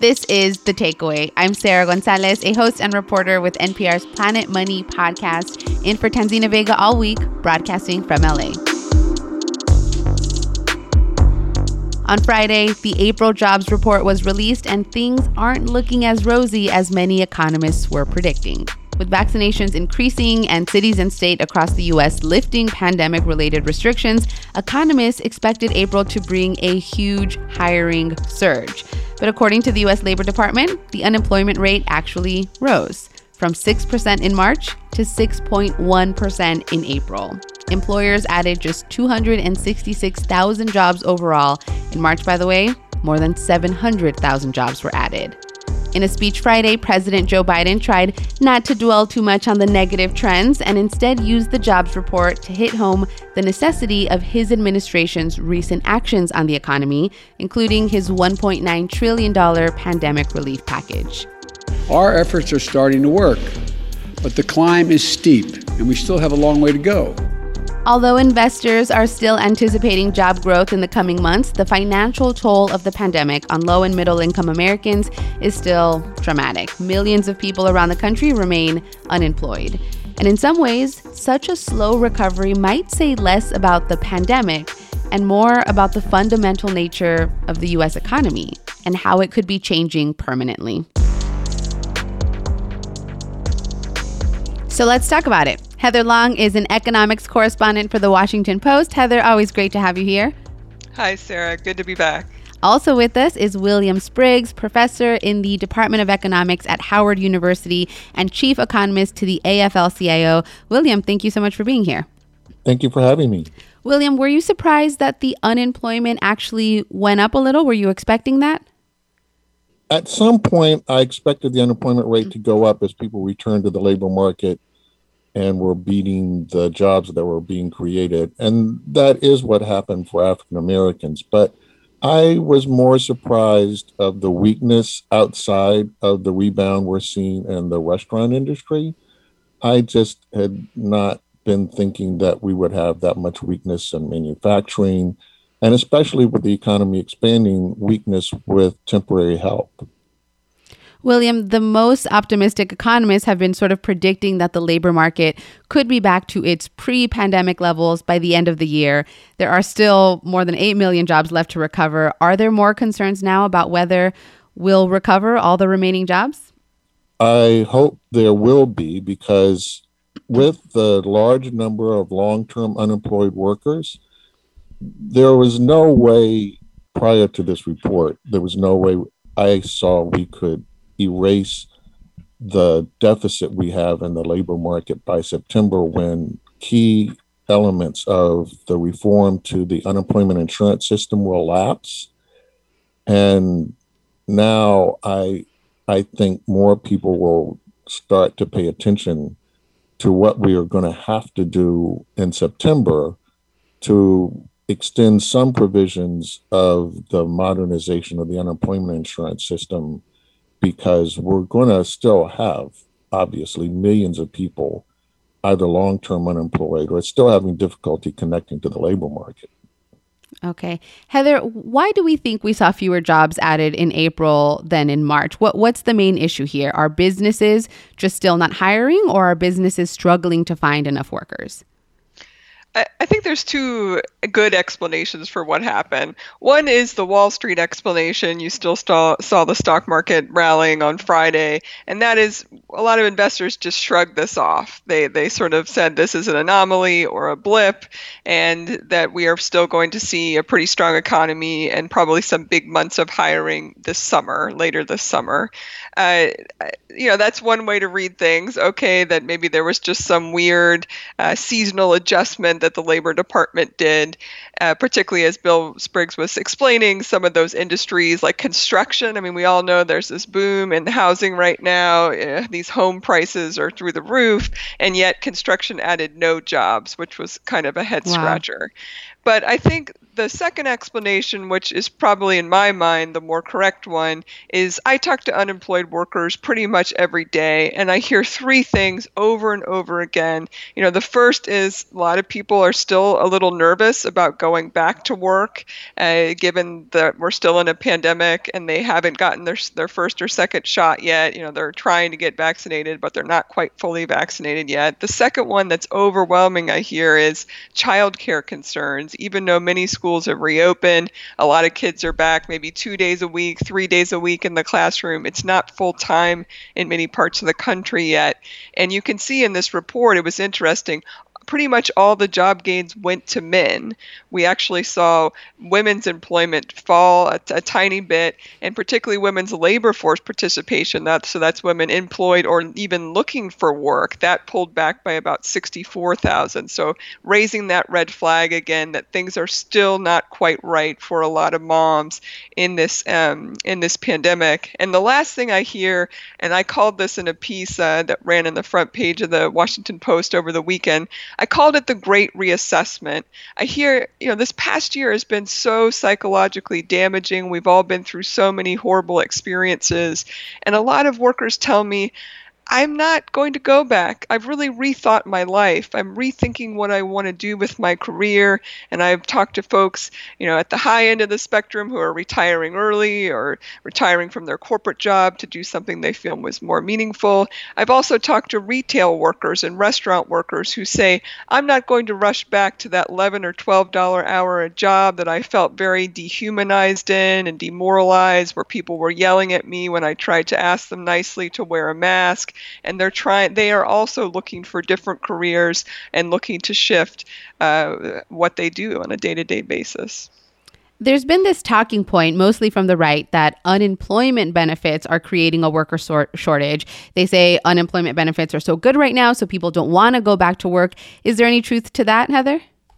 This is The Takeaway. I'm Sarah Gonzalez, a host and reporter with NPR's Planet Money podcast, in for Tanzina Vega all week, broadcasting from LA. On Friday, the April jobs report was released, and things aren't looking as rosy as many economists were predicting. With vaccinations increasing and cities and states across the U.S. lifting pandemic-related restrictions, economists expected April to bring a huge hiring surge. But according to the U.S. Labor Department, the unemployment rate actually rose from 6% in March to 6.1% in April. Employers added just 266,000 jobs overall. In March, by the way, more than 700,000 jobs were added. In a speech Friday, President Joe Biden tried not to dwell too much on the negative trends and instead used the jobs report to hit home the necessity of his administration's recent actions on the economy, including his $1.9 trillion pandemic relief package. Our efforts are starting to work, but the climb is steep, and we still have a long way to go. Although investors are still anticipating job growth in the coming months, the financial toll of the pandemic on low and middle income Americans is still dramatic. Millions of people around the country remain unemployed. And in some ways, such a slow recovery might say less about the pandemic and more about the fundamental nature of the U.S. economy and how it could be changing permanently. So let's talk about it. Heather Long is an economics correspondent for The Washington Post. Heather, always great to have you here. Hi, Sarah. Good to be back. Also with us is William Spriggs, professor in the Department of Economics at Howard University and chief economist to the AFL-CIO. William, thank you so much for being here. Thank you for having me. William, were you surprised that the unemployment actually went up a little? Were you expecting that? At some point, I expected the unemployment rate to go up as people returned to the labor market and were beating the jobs that were being created. And that is what happened for African Americans. But I was more surprised of the weakness outside of the rebound we're seeing in the restaurant industry. I just had not been thinking that we would have that much weakness in manufacturing, and especially with the economy expanding, weakness with temporary help. William, the most optimistic economists have been sort of predicting that the labor market could be back to its pre-pandemic levels by the end of the year. There are still more than 8 million jobs left to recover. Are there more concerns now about whether we'll recover all the remaining jobs? I hope there will be, because with the large number of long-term unemployed workers, there was no way prior to this report, there was no way I saw we could erase the deficit we have in the labor market by September, when key elements of the reform to the unemployment insurance system will lapse. And now I think more people will start to pay attention to what we are going to have to do in September to extend some provisions of the modernization of the unemployment insurance system, because we're going to still have, obviously, millions of people either long-term unemployed or still having difficulty connecting to the labor market. Okay. Heather, why do we think we saw fewer jobs added in April than in March? What's the main issue here? Are businesses just still not hiring, or are businesses struggling to find enough workers? I think there's two good explanations for what happened. One is the Wall Street explanation. You still saw the stock market rallying on Friday, and that is a lot of investors just shrugged this off. They sort of said this is an anomaly or a blip, and that we are still going to see a pretty strong economy and probably some big months of hiring later this summer. That's one way to read things. Okay, that maybe there was just some weird seasonal adjustment that the Labor Department did, particularly as Bill Spriggs was explaining, some of those industries like construction. I mean, we all know there's this boom in housing right now. These home prices are through the roof, and yet construction added no jobs, which was kind of a head scratcher. Wow. But I think The second explanation, which is probably in my mind the more correct one, is I talk to unemployed workers pretty much every day, and I hear three things over and over again. The first is a lot of people are still a little nervous about going back to work, given that we're still in a pandemic and they haven't gotten their first or second shot yet. They're trying to get vaccinated, but they're not quite fully vaccinated yet. The second one that's overwhelming, I hear, is childcare concerns. Even though many schools have reopened, a lot of kids are back maybe 2 days a week, 3 days a week in the classroom. It's not full time in many parts of the country yet. And you can see in this report, it was interesting, pretty much all the job gains went to men. We actually saw women's employment fall a tiny bit, and particularly women's labor force participation, that's women employed or even looking for work, that pulled back by about 64,000. So raising that red flag again that things are still not quite right for a lot of moms in this pandemic. And the last thing I hear, and I called this in a piece that ran in the front page of the Washington Post over the weekend, I called it the Great Reassessment. I hear, this past year has been so psychologically damaging. We've all been through so many horrible experiences. And a lot of workers tell me, I'm not going to go back. I've really rethought my life. I'm rethinking what I want to do with my career. And I've talked to folks, at the high end of the spectrum who are retiring early or retiring from their corporate job to do something they feel was more meaningful. I've also talked to retail workers and restaurant workers who say, I'm not going to rush back to that $11 or $12 hour a job that I felt very dehumanized in and demoralized, where people were yelling at me when I tried to ask them nicely to wear a mask. And they are also looking for different careers and looking to shift what they do on a day-to-day basis. There's been this talking point, mostly from the right, that unemployment benefits are creating a worker shortage. They say unemployment benefits are so good right now, so people don't want to go back to work. Is there any truth to that, Heather?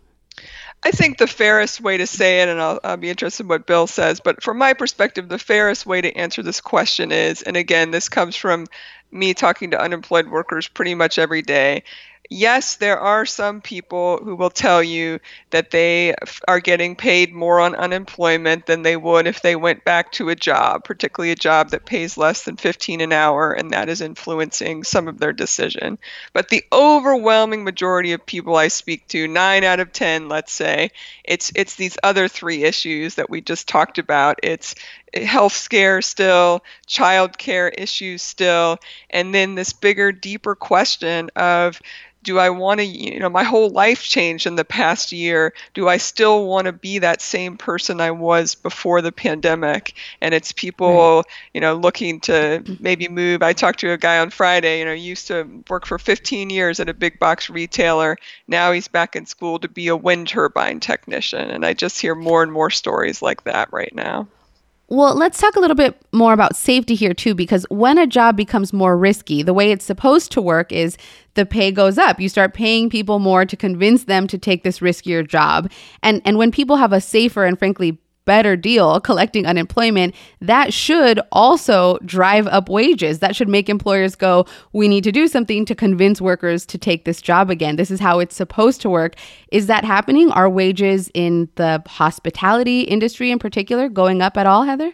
I think the fairest way to say it, and I'll be interested in what Bill says, but from my perspective, the fairest way to answer this question is, and again, this comes from me talking to unemployed workers pretty much every day. Yes, there are some people who will tell you that they are getting paid more on unemployment than they would if they went back to a job, particularly a job that pays less than $15 an hour, and that is influencing some of their decision. But the overwhelming majority of people I speak to, 9 out of 10, let's say, it's these other three issues that we just talked about. It's health scare still, child care issues still, and then this bigger, deeper question of, do I want to, my whole life changed in the past year. Do I still want to be that same person I was before the pandemic? And it's people, looking to maybe move. I talked to a guy on Friday, used to work for 15 years at a big box retailer. Now he's back in school to be a wind turbine technician. And I just hear more and more stories like that right now. Well, let's talk a little bit more about safety here, too, because when a job becomes more risky, the way it's supposed to work is the pay goes up. You start paying people more to convince them to take this riskier job. And when people have a safer and frankly better deal collecting unemployment, that should also drive up wages. That should make employers go, we need to do something to convince workers to take this job again. This is how it's supposed to work. Is that happening? Are wages in the hospitality industry in particular going up at all, Heather?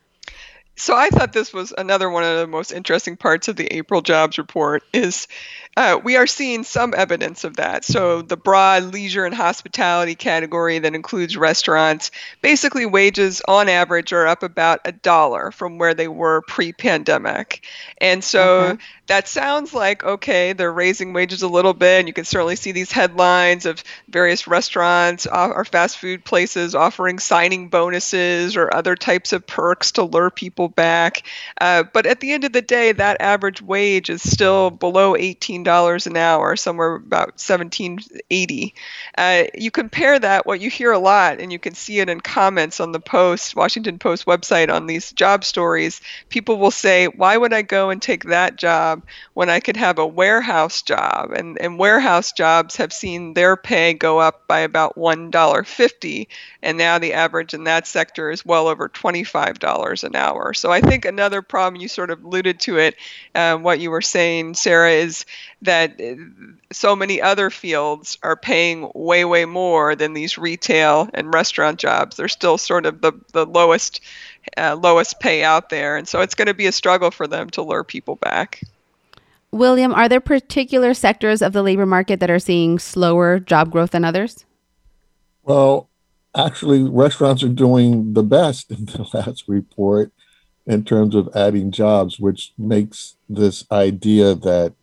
So I thought this was another one of the most interesting parts of the April jobs report is we are seeing some evidence of that. So the broad leisure and hospitality category that includes restaurants, basically wages on average are up about $1 from where they were pre-pandemic. And so that sounds like, okay, they're raising wages a little bit, and you can certainly see these headlines of various restaurants or fast food places offering signing bonuses or other types of perks to lure people back. But at the end of the day, that average wage is still below $18 an hour, somewhere about $17.80. You compare that, what you hear a lot, and you can see it in comments on the Washington Post website on these job stories. People will say, why would I go and take that job when I could have a warehouse job? And warehouse jobs have seen their pay go up by about $1.50. And now the average in that sector is well over $25 an hour. more. So I think another problem, you sort of alluded to it, what you were saying, Sarah, is that so many other fields are paying way, way more than these retail and restaurant jobs. They're still sort of the lowest pay out there. And so it's going to be a struggle for them to lure people back. William, are there particular sectors of the labor market that are seeing slower job growth than others? Well, actually, restaurants are doing the best in the last report in terms of adding jobs, which makes this idea that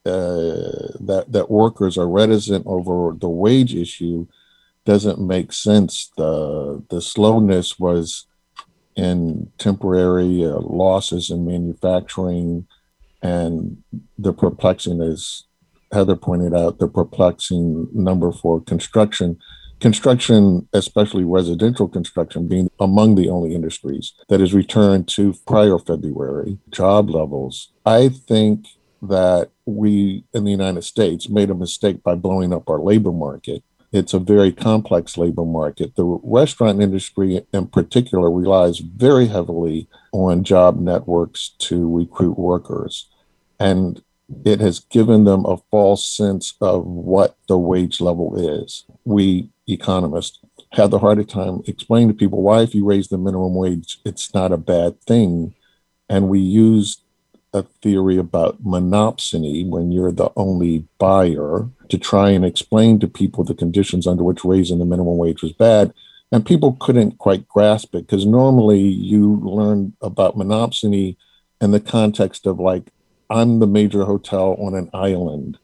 that workers are reticent over the wage issue doesn't make sense. The slowness was in temporary losses in manufacturing, and the perplexing, as Heather pointed out, the perplexing number for construction, especially residential construction, being among the only industries that has returned to prior February job levels. I think that we in the United States made a mistake by blowing up our labor market. It's a very complex labor market. The restaurant industry in particular relies very heavily on job networks to recruit workers. And it has given them a false sense of what the wage level is. We economists have the hardest time explaining to people why, if you raise the minimum wage, it's not a bad thing. And we used a theory about monopsony, when you're the only buyer, to try and explain to people the conditions under which raising the minimum wage was bad. And people couldn't quite grasp it, because normally you learn about monopsony in the context of, like, I'm the major hotel on an island,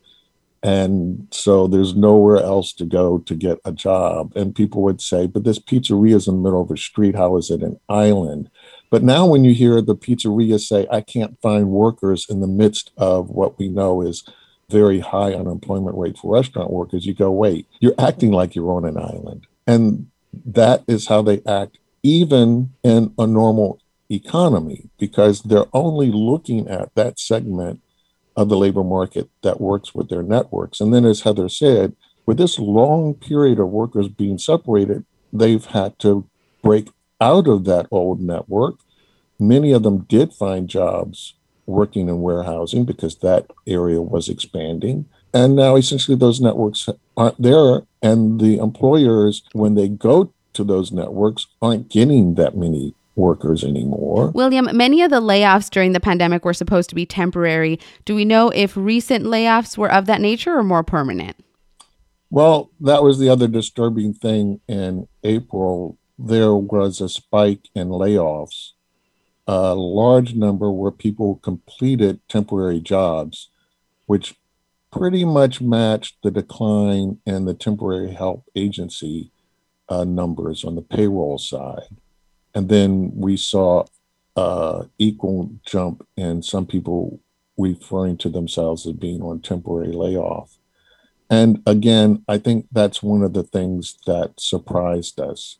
and so there's nowhere else to go to get a job. And people would say, but this pizzeria is in the middle of a street. How is it an island? But now when you hear the pizzeria say, I can't find workers in the midst of what we know is very high unemployment rate for restaurant workers, you go, wait, you're acting like you're on an island. And that is how they act even in a normal economy, because they're only looking at that segment of the labor market that works with their networks. And then, as Heather said, with this long period of workers being separated, they've had to break out of that old network. Many of them did find jobs working in warehousing because that area was expanding. And now essentially those networks aren't there. And the employers, when they go to those networks, aren't getting that many workers anymore. William, many of the layoffs during the pandemic were supposed to be temporary. Do we know if recent layoffs were of that nature or more permanent? Well, that was the other disturbing thing. In April, there was a spike in layoffs. A large number where people completed temporary jobs, which pretty much matched the decline in the temporary help agency numbers on the payroll side. And then we saw equal jump in some people referring to themselves as being on temporary layoff. And again, I think that's one of the things that surprised us,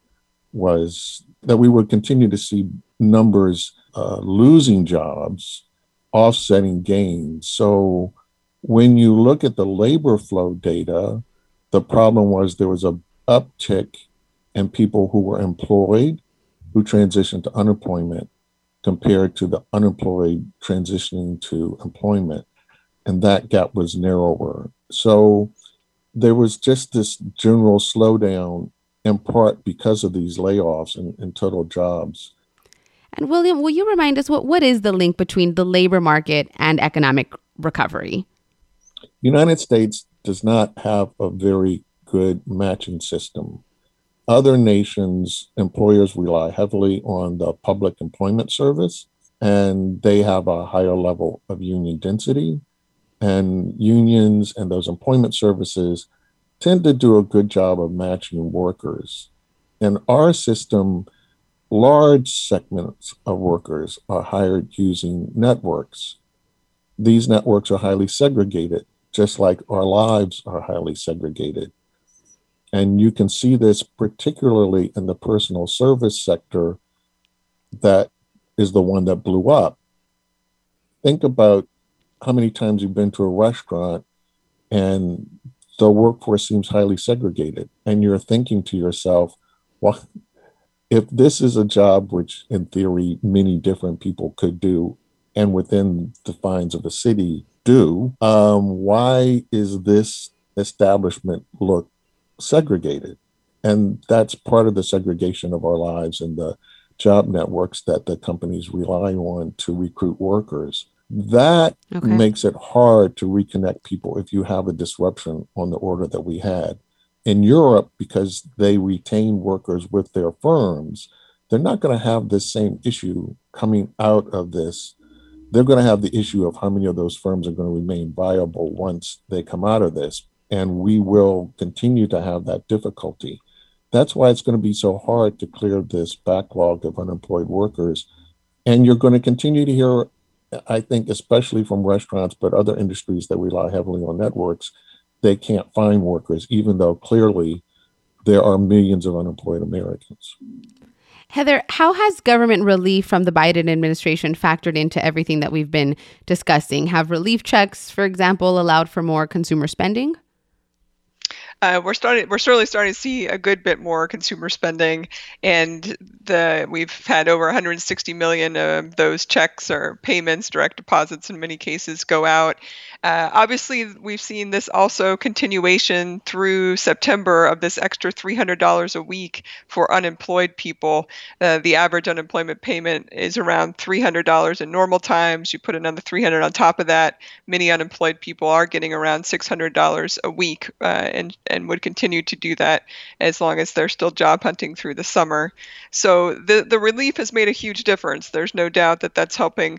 was that we would continue to see numbers losing jobs offsetting gains. So when you look at the labor flow data, the problem was there was an uptick in people who were employed who transitioned to unemployment compared to the unemployed transitioning to employment. And that gap was narrower. So there was just this general slowdown, in part because of these layoffs in total jobs. And William, will you remind us what is the link between the labor market and economic recovery? The United States does not have a very good matching system. Other nations, employers rely heavily on the public employment service, and they have a higher level of union density. And unions and those employment services tend to do a good job of matching workers. In our system, large segments of workers are hired using networks. These networks are highly segregated, just like our lives are highly segregated. And you can see this particularly in the personal service sector, that is the one that blew up. Think about how many times you've been to a restaurant and the workforce seems highly segregated. And you're thinking to yourself, well, if this is a job which, in theory, many different people could do and within the confines of the city do, why is this establishment look segregated? And that's part of the segregation of our lives and the job networks that the companies rely on to recruit workers. That makes it hard to reconnect people if you have a disruption on the order that we had. In Europe, because they retain workers with their firms, they're not going to have this same issue coming out of this. They're going to have the issue of how many of those firms are going to remain viable once they come out of this. And we will continue to have that difficulty. That's why it's going to be so hard to clear this backlog of unemployed workers. And you're going to continue to hear, I think, especially from restaurants, but other industries that rely heavily on networks, they can't find workers, even though clearly there are millions of unemployed Americans. Heather, how has government relief from the Biden administration factored into everything that we've been discussing? Have relief checks, for example, allowed for more consumer spending? We're certainly starting to see a good bit more consumer spending, and we've had over 160 million of those checks or payments, direct deposits in many cases, go out. Obviously, we've seen this also continuation through September of this extra $300 a week for unemployed people. The average unemployment payment is around $300 in normal times. You put another $300 on top of that. Many unemployed people are getting around $600 a week, and would continue to do that as long as they're still job hunting through the summer. So the relief has made a huge difference. There's no doubt that that's helping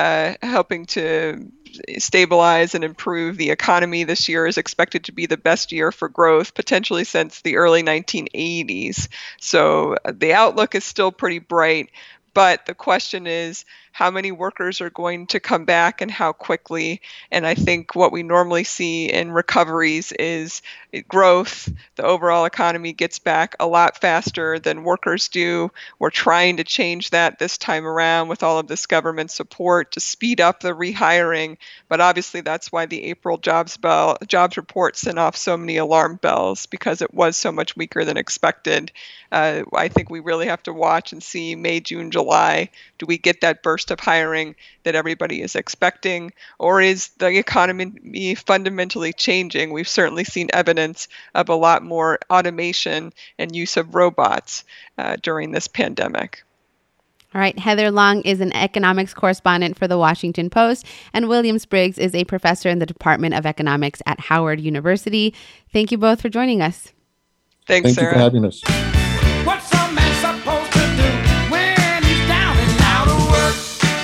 to stabilize and improve the economy. This year is expected to be the best year for growth, potentially since the early 1980s. So the outlook is still pretty bright. But the question is, how many workers are going to come back and how quickly? And I think what we normally see in recoveries is growth. The overall economy gets back a lot faster than workers do. We're trying to change that this time around with all of this government support to speed up the rehiring. But obviously that's why the April jobs report sent off so many alarm bells, because it was so much weaker than expected. I think we really have to watch and see May, June, July. Do we get that burst of hiring that everybody is expecting, or is the economy fundamentally changing? We've certainly seen evidence of a lot more automation and use of robots during this pandemic. All right. Heather Long is an economics correspondent for The Washington Post, and William Spriggs is a professor in the Department of Economics at Howard University. Thank you both for joining us. Thanks, Sarah. Thank you for having us. What's a man supposed to do when he's down and out of work?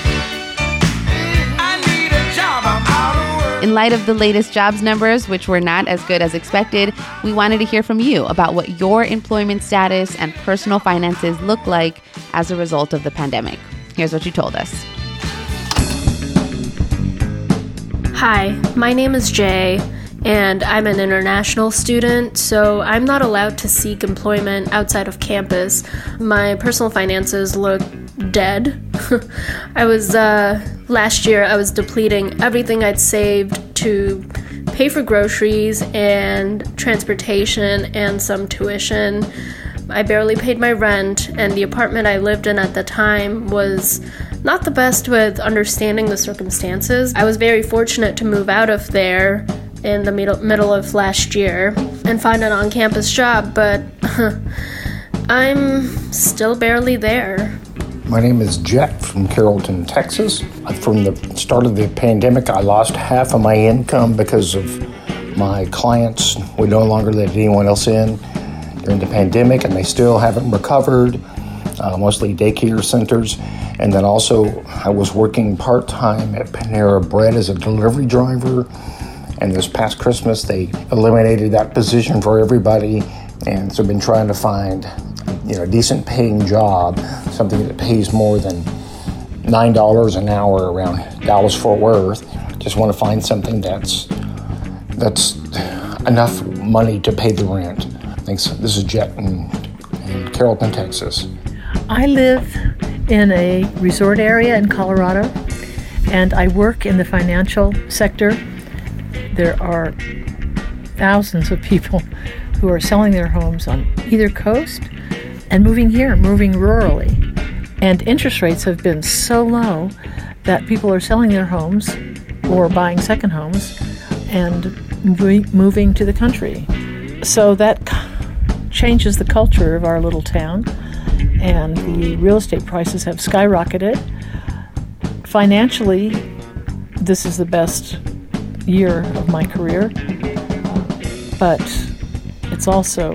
I need a job, I'm out of work. In light of the latest jobs numbers, which were not as good as expected, we wanted to hear from you about what your employment status and personal finances look like as a result of the pandemic. Here's what you told us. Hi, my name is Jay, and I'm an international student, so I'm not allowed to seek employment outside of campus. My personal finances look dead. Last year I was depleting everything I'd saved to pay for groceries and transportation and some tuition. I barely paid my rent, and the apartment I lived in at the time was not the best with understanding the circumstances. I was very fortunate to move out of there in the middle of last year and find an on-campus job, but I'm still barely there. My name is Jet from Carrollton, Texas. From the start of the pandemic, I lost half of my income because of my clients would no longer let anyone else in during the pandemic, and they still haven't recovered, mostly daycare centers. And then also, I was working part-time at Panera Bread as a delivery driver. And this past Christmas, they eliminated that position for everybody. And so I've been trying to find, a decent paying job, something that pays more than $9 an hour around Dallas-Fort Worth. Just want to find something that's enough money to pay the rent. Thanks. This is Jet in Carrollton, Texas. I live in a resort area in Colorado, and I work in the financial sector. There are thousands of people who are selling their homes on either coast and moving rurally. And interest rates have been so low that people are selling their homes or buying second homes and moving to the country. So that changes the culture of our little town, and the real estate prices have skyrocketed. Financially, this is the best year of my career, but it's also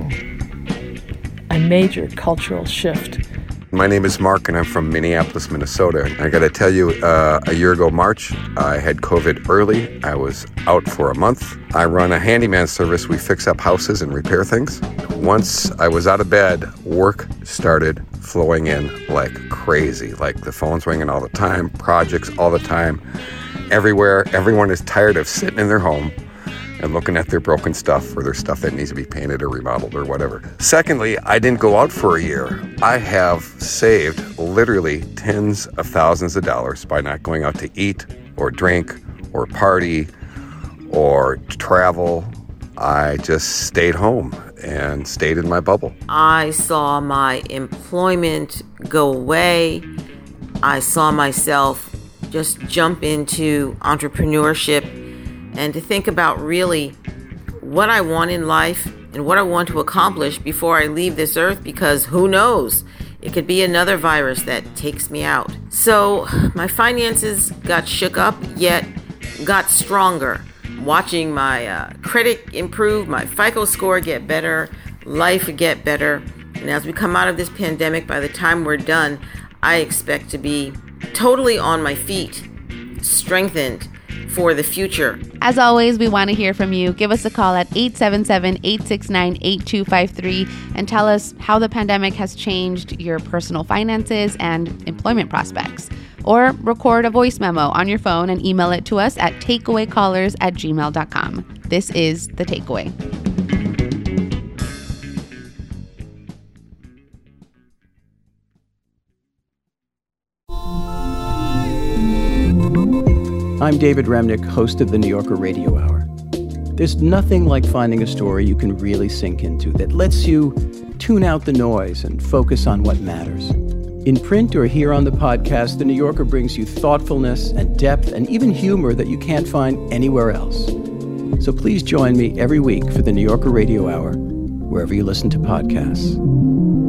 a major cultural shift. My name is Mark, and I'm from Minneapolis, Minnesota. I got to tell you, a year ago March, I had COVID early. I was out for a month. I run a handyman service. We fix up houses and repair things. Once I was out of bed, work started flowing in like crazy. Like the phone's ringing all the time, projects all the time, everywhere. Everyone is tired of sitting in their home and looking at their broken stuff or their stuff that needs to be painted or remodeled or whatever. Secondly, I didn't go out for a year. I have saved literally tens of thousands of dollars by not going out to eat or drink or party or travel. I just stayed home and stayed in my bubble. I saw my employment go away. I saw myself just jump into entrepreneurship and to think about really what I want in life and what I want to accomplish before I leave this earth, because who knows? It could be another virus that takes me out. So my finances got shook up, yet got stronger. Watching my credit improve, my FICO score get better, life get better. And as we come out of this pandemic, by the time we're done, I expect to be totally on my feet, strengthened for the future. As always, we want to hear from you. Give us a call at 877-869-8253 and tell us how the pandemic has changed your personal finances and employment prospects. Or record a voice memo on your phone and email it to us at takeawaycallers@gmail.com. This is The Takeaway. I'm David Remnick, host of the New Yorker Radio Hour. There's nothing like finding a story you can really sink into that lets you tune out the noise and focus on what matters. In print or here on the podcast, The New Yorker brings you thoughtfulness and depth and even humor that you can't find anywhere else. So please join me every week for the New Yorker Radio Hour, wherever you listen to podcasts.